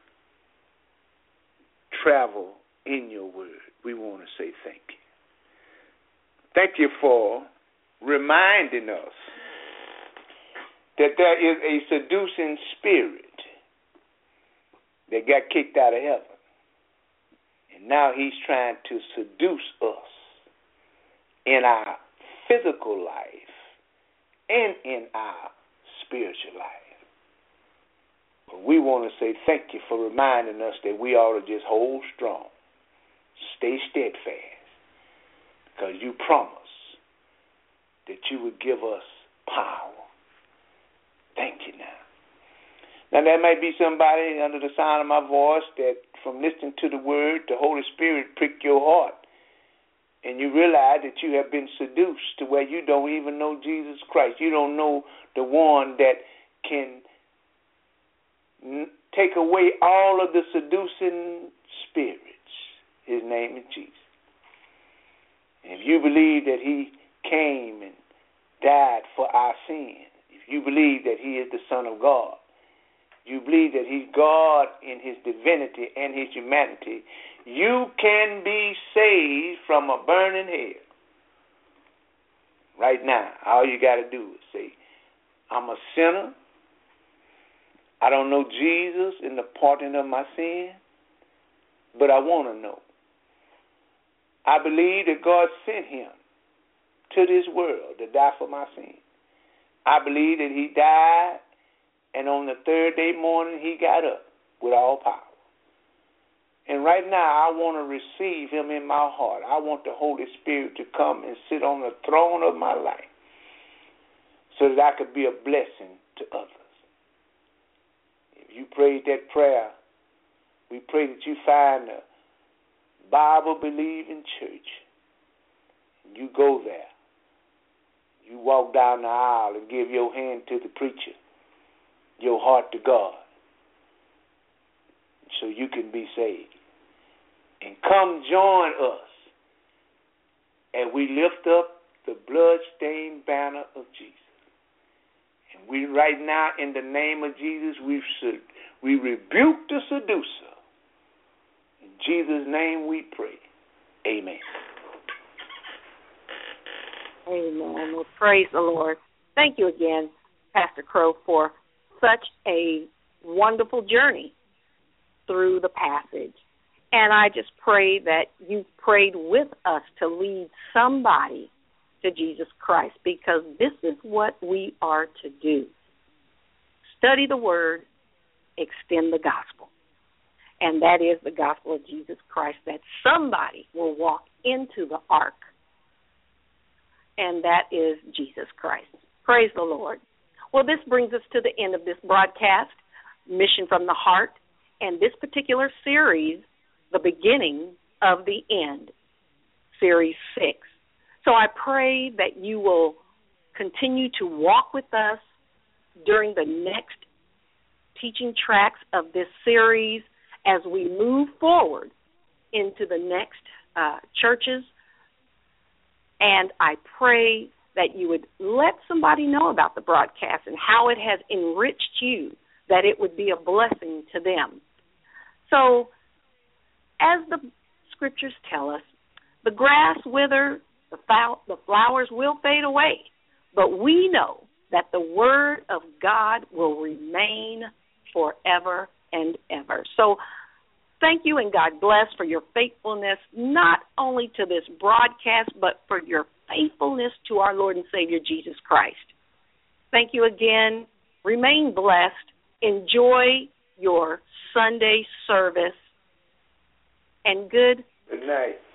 travel in your word. We want to say thank you. Thank you for reminding us that there is a seducing spirit that got kicked out of heaven. And now he's trying to seduce us in our physical life and in our spiritual life. But we want to say thank you for reminding us that we ought to just hold strong, stay steadfast, because you promised that you would give us power. Thank you now. Now, there may be somebody under the sound of my voice that from listening to the word, the Holy Spirit pricked your heart, and you realize that you have been seduced to where you don't even know Jesus Christ. You don't know the one that can n- take away all of the seducing spirits. His name is Jesus. And if you believe that he came and died for our sins, if you believe that he is the Son of God, you believe that he's God in his divinity and his humanity, you can be saved from a burning hell. Right now, all you got to do is say, I'm a sinner. I don't know Jesus in the parting of my sin, but I want to know. I believe that God sent him to this world to die for my sin. I believe that he died, and on the third day morning, he got up with all power. And right now, I want to receive him in my heart. I want the Holy Spirit to come and sit on the throne of my life so that I could be a blessing to others. If you prayed that prayer, we pray that you find a Bible-believing church. You go there. You walk down the aisle and give your hand to the preacher, your heart to God, so you can be saved. And come join us and we lift up the blood-stained banner of Jesus. And we right now, in the name of Jesus, we we rebuke the seducer. In Jesus' name we pray. Amen. Amen. Well, praise the Lord. Thank you again, Pastor Crow, for such a wonderful journey through the passage. And I just pray that you prayed with us to lead somebody to Jesus Christ, because this is what we are to do. Study the Word, extend the gospel. And that is the gospel of Jesus Christ, that somebody will walk into the ark. And that is Jesus Christ. Praise the Lord. Well, this brings us to the end of this broadcast, Mission from the Heart, and this particular series, the beginning of the end, Series six. So I pray that you will continue to walk with us during the next teaching tracks of this series as we move forward into the next uh, churches. And I pray that you would let somebody know about the broadcast and how it has enriched you, that it would be a blessing to them. So, as the scriptures tell us, the grass withers, the, fowl, the flowers will fade away, but we know that the word of God will remain forever and ever. So, thank you and God bless for your faithfulness, not only to this broadcast, but for your faithfulness to our Lord and Savior Jesus Christ. Thank you again. Remain blessed. Enjoy your Sunday service. And good, good night.